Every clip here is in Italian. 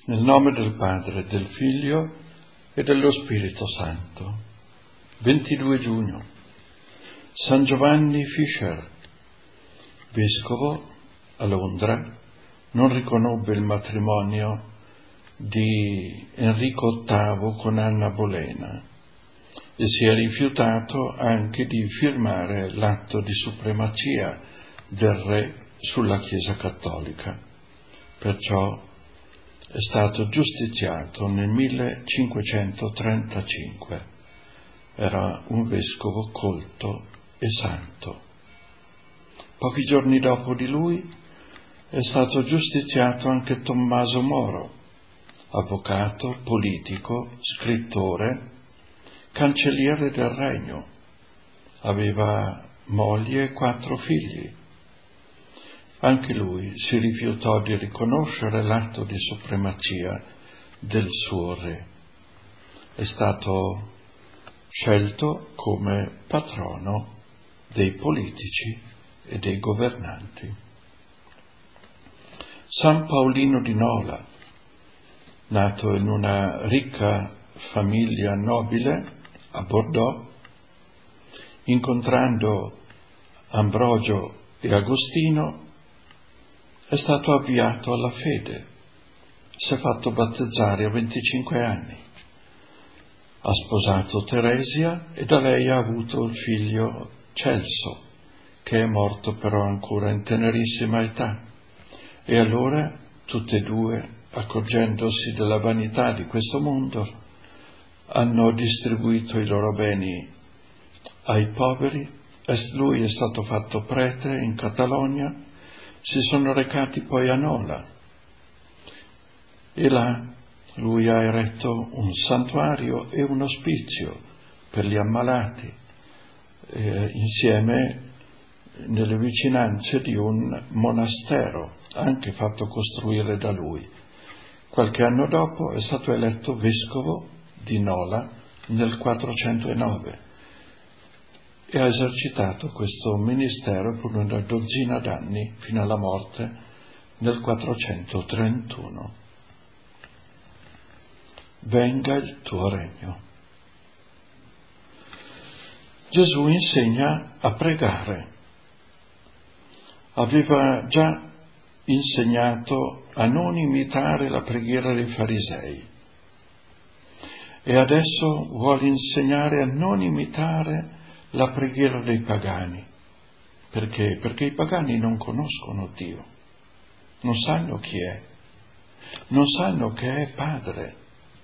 Nel nome del Padre, del Figlio e dello Spirito Santo. 22 giugno. San Giovanni Fisher, vescovo a Londra, non riconobbe il matrimonio di Enrico VIII con Anna Bolena e si è rifiutato anche di firmare l'atto di supremazia del re sulla Chiesa cattolica. Perciò è stato giustiziato nel 1535. Era un vescovo colto e santo. Pochi giorni dopo di lui è stato giustiziato anche Tommaso Moro, avvocato, politico, scrittore, cancelliere del regno. Aveva moglie e 4 figli. Anche lui si rifiutò di riconoscere l'atto di supremazia del suo re. È stato scelto come patrono dei politici e dei governanti. San Paolino di Nola, nato in una ricca famiglia nobile a Bordeaux, incontrando Ambrogio e Agostino, è stato avviato alla fede. Si è fatto battezzare a 25 anni. Ha sposato Teresia e da lei ha avuto il figlio Celso, che è morto però ancora in tenerissima età. E allora tutte e due, accorgendosi della vanità di questo mondo, hanno distribuito i loro beni ai poveri. Lui è stato fatto prete in Catalogna. Si sono recati poi a Nola e là lui ha eretto un santuario e un ospizio per gli ammalati, insieme nelle vicinanze di un monastero, anche fatto costruire da lui. Qualche anno dopo è stato eletto vescovo di Nola nel 409 e ha esercitato questo ministero per una dozzina d'anni fino alla morte nel 431. Venga il tuo regno. Gesù insegna a pregare. Aveva già insegnato a non imitare la preghiera dei farisei e adesso vuole insegnare a non imitare la preghiera dei pagani. Perché? Perché i pagani non conoscono Dio, non sanno chi è, non sanno che è Padre,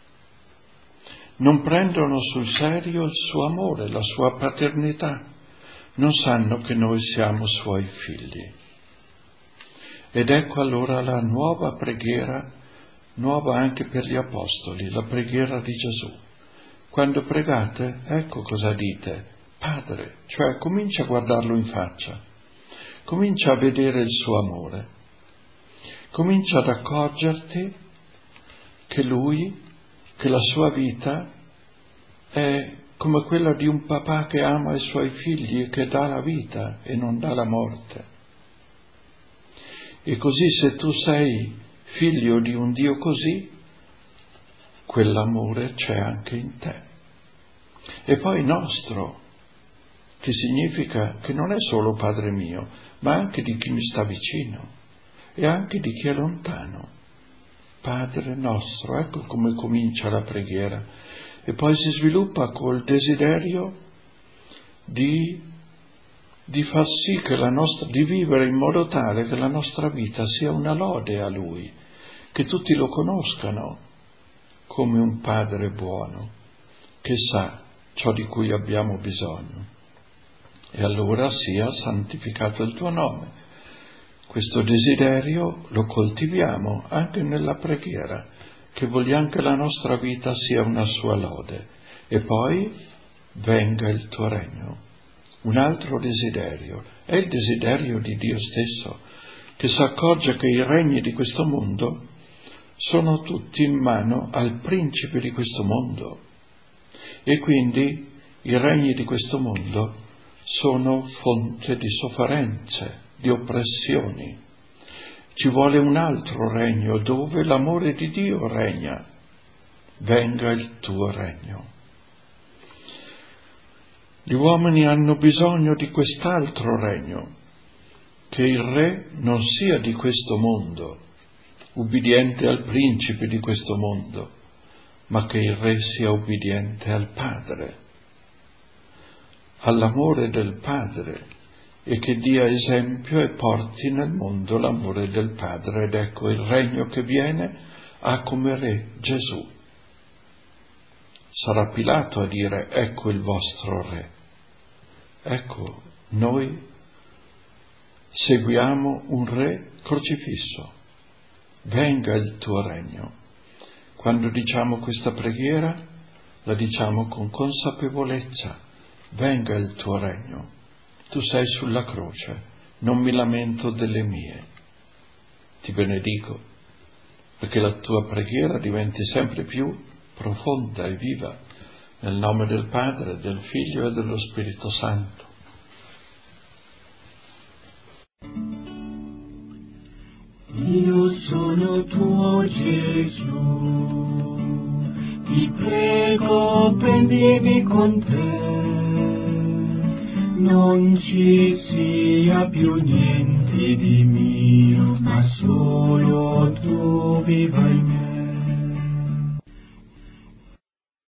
non prendono sul serio il suo amore, la sua paternità, non sanno che noi siamo suoi figli. Ed ecco allora la nuova preghiera, nuova anche per gli apostoli, la preghiera di Gesù. Quando pregate, ecco cosa dite: Padre, cioè comincia a guardarlo in faccia, comincia a vedere il suo amore, comincia ad accorgerti che lui, che la sua vita è come quella di un papà che ama i suoi figli e che dà la vita e non dà la morte. E così se tu sei figlio di un Dio così, quell'amore c'è anche in te. E poi nostro, che significa che non è solo Padre mio, ma anche di chi mi sta vicino e anche di chi è lontano. Padre nostro, ecco come comincia la preghiera. E poi si sviluppa col desiderio di far sì che di vivere in modo tale che la nostra vita sia una lode a Lui, che tutti lo conoscano come un Padre buono, che sa ciò di cui abbiamo bisogno. E allora sia santificato il tuo nome. Questo desiderio lo coltiviamo anche nella preghiera, che vogliamo che la nostra vita sia una sua lode. E poi venga il tuo regno. Un altro desiderio è il desiderio di Dio stesso, che si accorge che i regni di questo mondo sono tutti in mano al principe di questo mondo e quindi i regni di questo mondo sono fonte di sofferenze, di oppressioni. Ci vuole un altro regno dove l'amore di Dio regna. Venga il tuo regno. Gli uomini hanno bisogno di quest'altro regno, che il re non sia di questo mondo, ubbidiente al principe di questo mondo, ma che il re sia ubbidiente al Padre, all'amore del Padre, e che dia esempio e porti nel mondo l'amore del Padre. Ed ecco il regno che viene ha come re Gesù. Sarà Pilato a dire: ecco il vostro re. Ecco, noi seguiamo un re crocifisso. Venga il tuo regno. Quando diciamo questa preghiera, la diciamo con consapevolezza. Venga il tuo regno. Tu sei sulla croce, non mi lamento delle mie. Ti benedico, perché la tua preghiera diventi sempre più profonda e viva, nel nome del Padre, del Figlio e dello Spirito Santo. Io sono tuo Gesù, ti prego prendimi con te, non ci sia più niente di mio, ma solo tu viva in me.